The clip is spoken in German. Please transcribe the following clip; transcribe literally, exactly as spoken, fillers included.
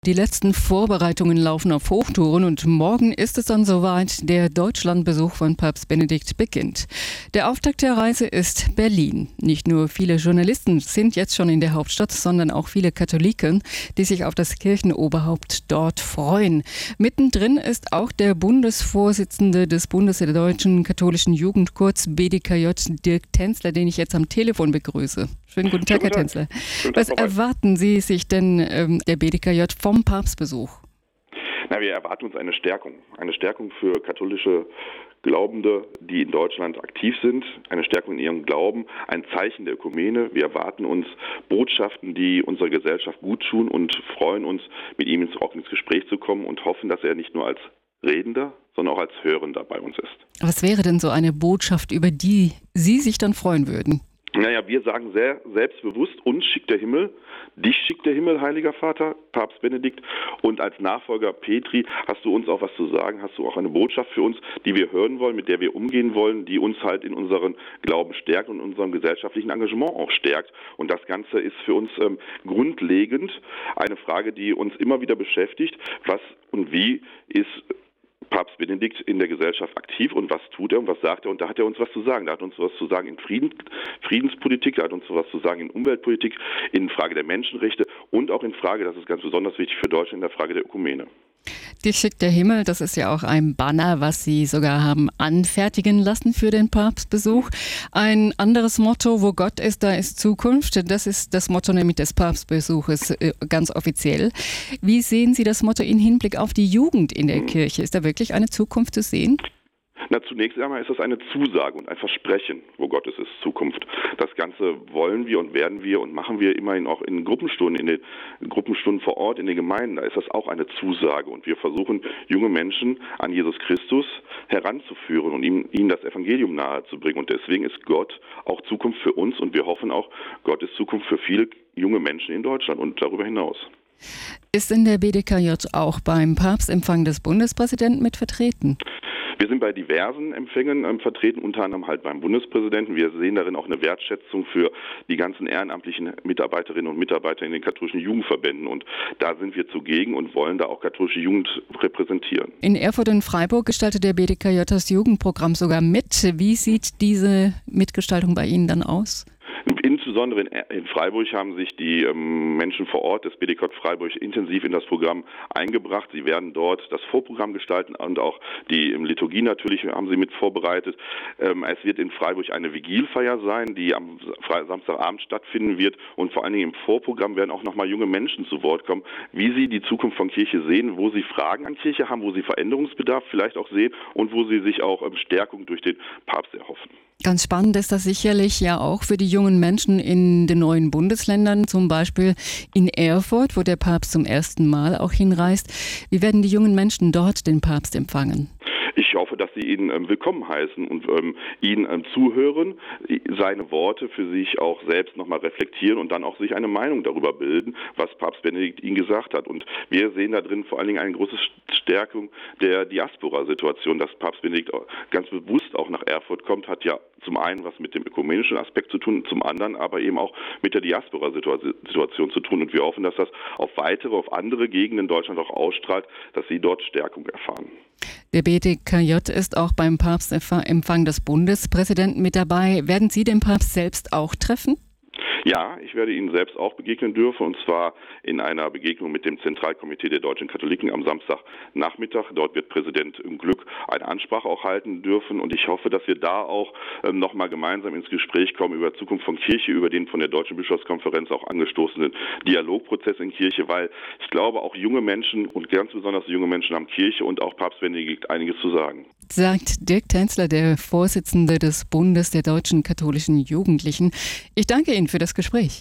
Die letzten Vorbereitungen laufen auf Hochtouren und morgen ist es dann soweit, der Deutschlandbesuch von Papst Benedikt beginnt. Der Auftakt der Reise ist Berlin. Nicht nur viele Journalisten sind jetzt schon in der Hauptstadt, sondern auch viele Katholiken, die sich auf das Kirchenoberhaupt dort freuen. Mittendrin ist auch der Bundesvorsitzende des Bundes der Deutschen Katholischen Jugend, kurz B D K J, Dirk Tänzler, den ich jetzt am Telefon begrüße. Schönen guten Tag, Herr Tänzler. Was erwarten Sie sich denn ähm, der B D K J vom Papstbesuch? Na, wir erwarten uns eine Stärkung. Eine Stärkung für katholische Glaubende, die in Deutschland aktiv sind. Eine Stärkung in ihrem Glauben, ein Zeichen der Ökumene. Wir erwarten uns Botschaften, die unserer Gesellschaft gut tun und freuen uns, mit ihm ins, auch ins Gespräch zu kommen und hoffen, dass er nicht nur als Redender, sondern auch als Hörender bei uns ist. Was wäre denn so eine Botschaft, über die Sie sich dann freuen würden? Naja, wir sagen sehr selbstbewusst, uns schickt der Himmel, dich schickt der Himmel, Heiliger Vater, Papst Benedikt. Und als Nachfolger Petri hast du uns auch was zu sagen, hast du auch eine Botschaft für uns, die wir hören wollen, mit der wir umgehen wollen, die uns halt in unserem Glauben stärkt und in unserem gesellschaftlichen Engagement auch stärkt. Und das Ganze ist für uns ähm, grundlegend eine Frage, die uns immer wieder beschäftigt. Was und wie ist Papst Benedikt in der Gesellschaft aktiv und was tut er und was sagt er? Und da hat er uns was zu sagen. Da hat uns was zu sagen in Frieden, Friedenspolitik, da hat uns was zu sagen in Umweltpolitik, in Frage der Menschenrechte und auch in Frage, das ist ganz besonders wichtig für Deutschland, in der Frage der Ökumene. Dich schickt der Himmel, das ist ja auch ein Banner, was Sie sogar haben anfertigen lassen für den Papstbesuch. Ein anderes Motto, wo Gott ist, da ist Zukunft. Das ist das Motto nämlich des Papstbesuches ganz offiziell. Wie sehen Sie das Motto in Hinblick auf die Jugend in der hm. Kirche? Ist da wirklich eine Zukunft zu sehen? Na, zunächst einmal ist das eine Zusage und ein Versprechen, wo Gott es ist, Zukunft. Das Ganze wollen wir und werden wir und machen wir immerhin auch in Gruppenstunden, in den Gruppenstunden vor Ort, in den Gemeinden. Da ist das auch eine Zusage und wir versuchen, junge Menschen an Jesus Christus heranzuführen und ihm, ihnen das Evangelium nahezubringen. Und deswegen ist Gott auch Zukunft für uns und wir hoffen auch, Gott ist Zukunft für viele junge Menschen in Deutschland und darüber hinaus. Ist denn der B D K J auch beim Papstempfang des Bundespräsidenten mit vertreten? Wir sind bei diversen Empfängen ähm, vertreten, unter anderem halt beim Bundespräsidenten. Wir sehen darin auch eine Wertschätzung für die ganzen ehrenamtlichen Mitarbeiterinnen und Mitarbeiter in den katholischen Jugendverbänden. Und da sind wir zugegen und wollen da auch katholische Jugend repräsentieren. In Erfurt und Freiburg gestaltet der B D K J das Jugendprogramm sogar mit. Wie sieht diese Mitgestaltung bei Ihnen dann aus? Insbesondere in, in Freiburg haben sich die ähm, Menschen vor Ort des B D K J Freiburg intensiv in das Programm eingebracht. Sie werden dort das Vorprogramm gestalten und auch die ähm, Liturgie natürlich haben sie mit vorbereitet. Ähm, es wird in Freiburg eine Vigilfeier sein, die am Fre- Samstagabend stattfinden wird und vor allen Dingen im Vorprogramm werden auch nochmal junge Menschen zu Wort kommen, wie sie die Zukunft von Kirche sehen, wo sie Fragen an Kirche haben, wo sie Veränderungsbedarf vielleicht auch sehen und wo sie sich auch ähm, Stärkung durch den Papst erhoffen. Ganz spannend ist das sicherlich ja auch für die jungen Menschen in den neuen Bundesländern, zum Beispiel in Erfurt, wo der Papst zum ersten Mal auch hinreist. Wie werden die jungen Menschen dort den Papst empfangen? Ich hoffe, dass sie ihn ähm, willkommen heißen und ähm, ihn ähm, zuhören, seine Worte für sich auch selbst nochmal reflektieren und dann auch sich eine Meinung darüber bilden, was Papst Benedikt ihnen gesagt hat. Und wir sehen da drin vor allen Dingen eine große Stärkung der Diaspora-Situation. Dass Papst Benedikt ganz bewusst auch nach Erfurt kommt, hat ja zum einen was mit dem ökumenischen Aspekt zu tun, zum anderen aber eben auch mit der Diaspora-Situation zu tun. Und wir hoffen, dass das auf weitere, auf andere Gegenden in Deutschland auch ausstrahlt, dass sie dort Stärkung erfahren. Der B D K J ist auch beim Papstempfang des Bundespräsidenten mit dabei. Werden Sie den Papst selbst auch treffen? Ja, ich werde Ihnen selbst auch begegnen dürfen, und zwar in einer Begegnung mit dem Zentralkomitee der deutschen Katholiken am Samstagnachmittag. Dort wird Präsident Glück eine Ansprache auch halten dürfen und ich hoffe, dass wir da auch ähm, nochmal gemeinsam ins Gespräch kommen über Zukunft von Kirche, über den von der Deutschen Bischofskonferenz auch angestoßenen Dialogprozess in Kirche, weil ich glaube, auch junge Menschen und ganz besonders junge Menschen haben Kirche und auch Papst Benedikt einiges zu sagen. Sagt Dirk Tänzler, der Vorsitzende des Bundes der deutschen katholischen Jugendlichen. Ich danke Ihnen für das Gespräch.